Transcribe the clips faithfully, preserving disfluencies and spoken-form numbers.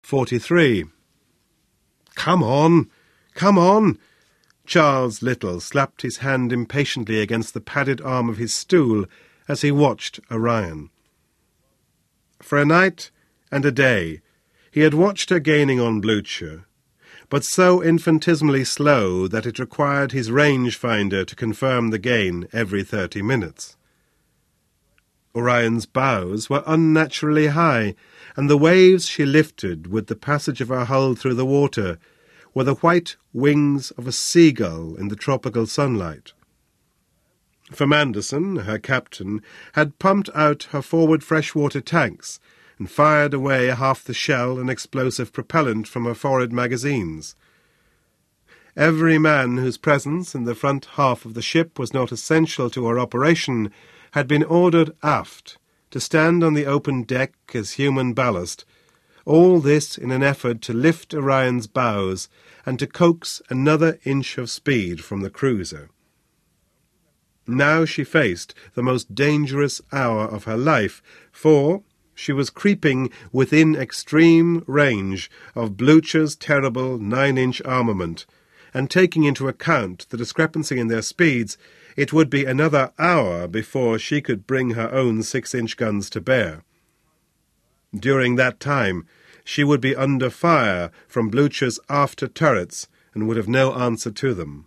forty-three. "Come on! Come on!" Charles Little slapped his hand impatiently against the padded arm of his stool as he watched Orion. For a night and a day he had watched her gaining on Blucher, but so infinitesimally slow that it required his range-finder to confirm the gain every thirty minutes. Orion's bows were unnaturally high, and the waves she lifted with the passage of her hull through the water were the white wings of a seagull in the tropical sunlight. For Manderson, her captain, had pumped out her forward freshwater tanks and fired away half the shell and explosive propellant from her forward magazines. Every man whose presence in the front half of the ship was not essential to her operation had been ordered aft to stand on the open deck as human ballast, all this in an effort to lift Orion's bows and to coax another inch of speed from the cruiser. Now she faced the most dangerous hour of her life, for she was creeping within extreme range of Blucher's terrible nine-inch armament, and taking into account the discrepancy in their speeds, it would be another hour before she could bring her own six-inch guns to bear. During that time, she would be under fire from Blucher's after turrets and would have no answer to them.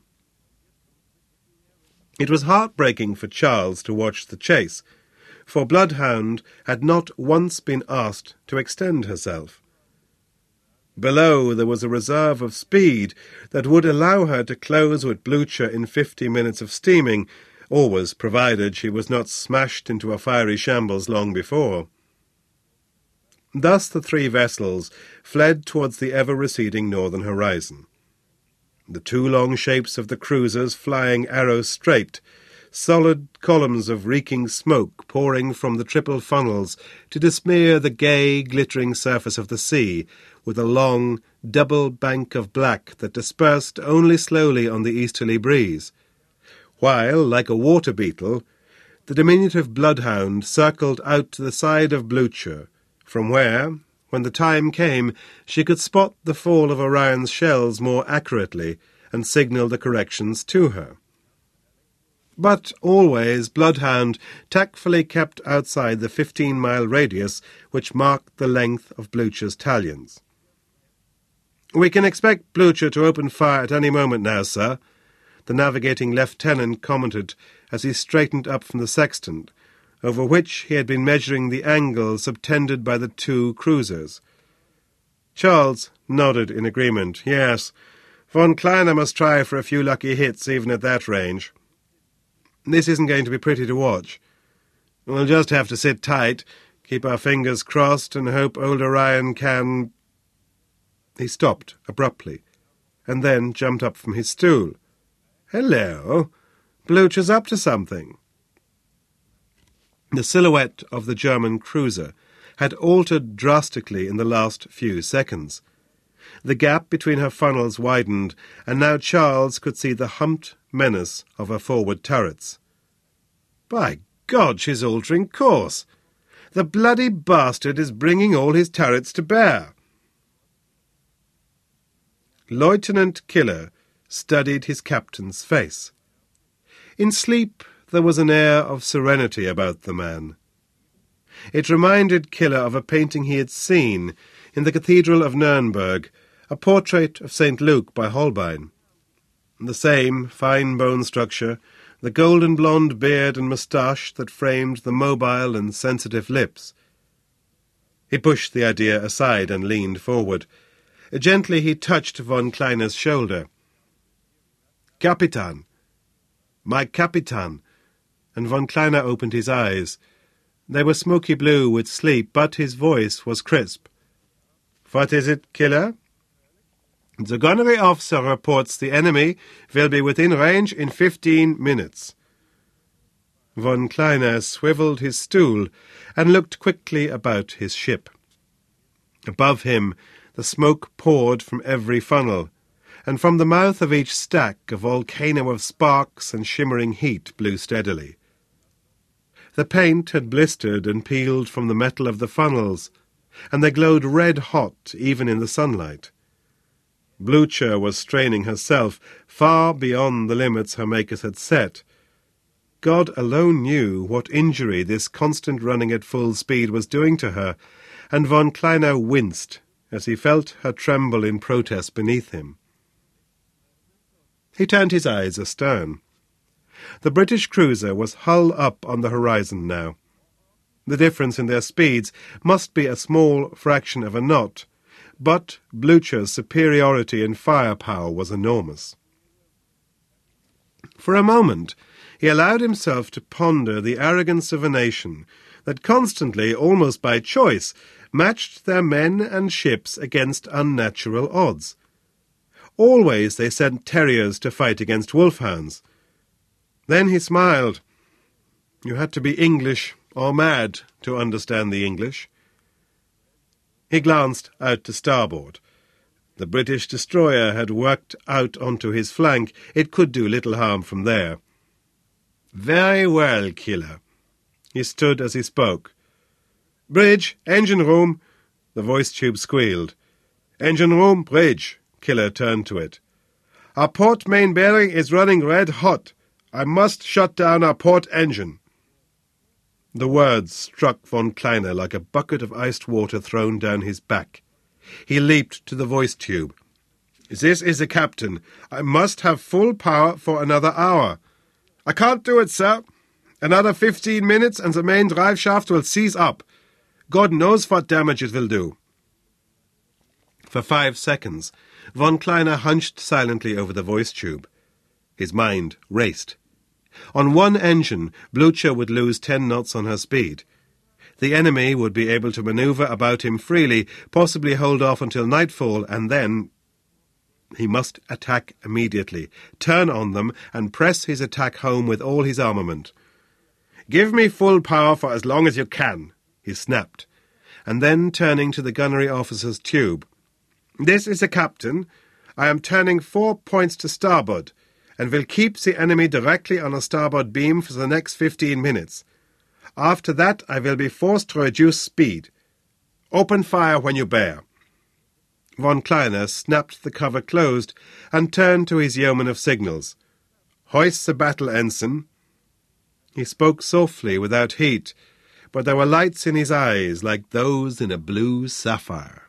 It was heartbreaking for Charles to watch the chase, for Bloodhound had not once been asked to extend herself. Below there was a reserve of speed that would allow her to close with Blucher in fifty minutes of steaming, always provided she was not smashed into a fiery shambles long before. Thus the three vessels fled towards the ever-receding northern horizon. The two long shapes of the cruisers flying arrow straight, solid columns of reeking smoke pouring from the triple funnels to besmear the gay, glittering surface of the sea with a long, double bank of black that dispersed only slowly on the easterly breeze, while, like a water beetle, the diminutive Bloodhound circled out to the side of Blucher, from where, when the time came, she could spot the fall of Orion's shells more accurately and signal the corrections to her. But always Bloodhound tactfully kept outside the fifteen-mile radius which marked the length of Blucher's talions. "We can expect Blucher to open fire at any moment now, sir," the navigating lieutenant commented as he straightened up from the sextant, over which he had been measuring the angle subtended by the two cruisers. Charles nodded in agreement. "Yes, von Kleiner must try for a few lucky hits even at that range. This isn't going to be pretty to watch. We'll just have to sit tight, keep our fingers crossed, and hope old Orion can—" He stopped abruptly, and then jumped up from his stool. "Hello! Blucher's up to something." The silhouette of the German cruiser had altered drastically in the last few seconds. The gap between her funnels widened, and now Charles could see the humped menace of her forward turrets. "By God, she's altering course! The bloody bastard is bringing all his turrets to bear!" Lieutenant Killer studied his captain's face. In sleep there was an air of serenity about the man. It reminded Killer of a painting he had seen in the Cathedral of Nuremberg, a portrait of Saint Luke by Holbein. The same fine bone structure, the golden blonde beard and moustache that framed the mobile and sensitive lips. He pushed the idea aside and leaned forward. Gently he touched von Kleiner's shoulder. "Capitan! My Capitan!" And von Kleiner opened his eyes. They were smoky blue with sleep, but his voice was crisp. "What is it, Killer?" "The gunnery officer reports the enemy will be within range in fifteen minutes." Von Kleiner swiveled his stool and looked quickly about his ship. Above him the smoke poured from every funnel, and from the mouth of each stack a volcano of sparks and shimmering heat blew steadily. The paint had blistered and peeled from the metal of the funnels, and they glowed red-hot even in the sunlight. Blucher was straining herself far beyond the limits her makers had set. God alone knew what injury this constant running at full speed was doing to her, and von Kleiner winced as he felt her tremble in protest beneath him. He turned his eyes astern. The British cruiser was hull up on the horizon now. The difference in their speeds must be a small fraction of a knot, but Blucher's superiority in firepower was enormous. For a moment he allowed himself to ponder the arrogance of a nation that constantly, almost by choice, matched their men and ships against unnatural odds. Always they sent terriers to fight against wolfhounds. Then he smiled. You had to be English or mad to understand the English. He glanced out to starboard. The British destroyer had worked out onto his flank. It could do little harm from there. Very well, Killer. He stood as he spoke. Bridge, engine room. The voice tube squealed. Engine room, bridge. Killer turned to it. Our port main bearing is running red hot. I must shut down our port engine. The words struck von Kleiner like a bucket of iced water thrown down his back. He leaped to the voice tube. This is the captain. I must have full power for another hour. I can't do it, sir. Another fifteen minutes and the main drive shaft will seize up. God knows what damage it will do. For five seconds, von Kleiner hunched silently over the voice tube. His mind raced. On one engine, Blucher would lose ten knots on her speed. The enemy would be able to manoeuvre about him freely, possibly hold off until nightfall, and then he must attack immediately, turn on them, and press his attack home with all his armament. "Give me full power for as long as you can," he snapped, and then turning to the gunnery officer's tube. "This is the captain. I am turning four points to starboard, and will keep the enemy directly on a starboard beam for the next fifteen minutes. After that I will be forced to reduce speed. Open fire when you bear." Von Kleiner snapped the cover closed and turned to his yeoman of signals. "Hoist the battle ensign." He spoke softly, without heat, but there were lights in his eyes like those in a blue sapphire.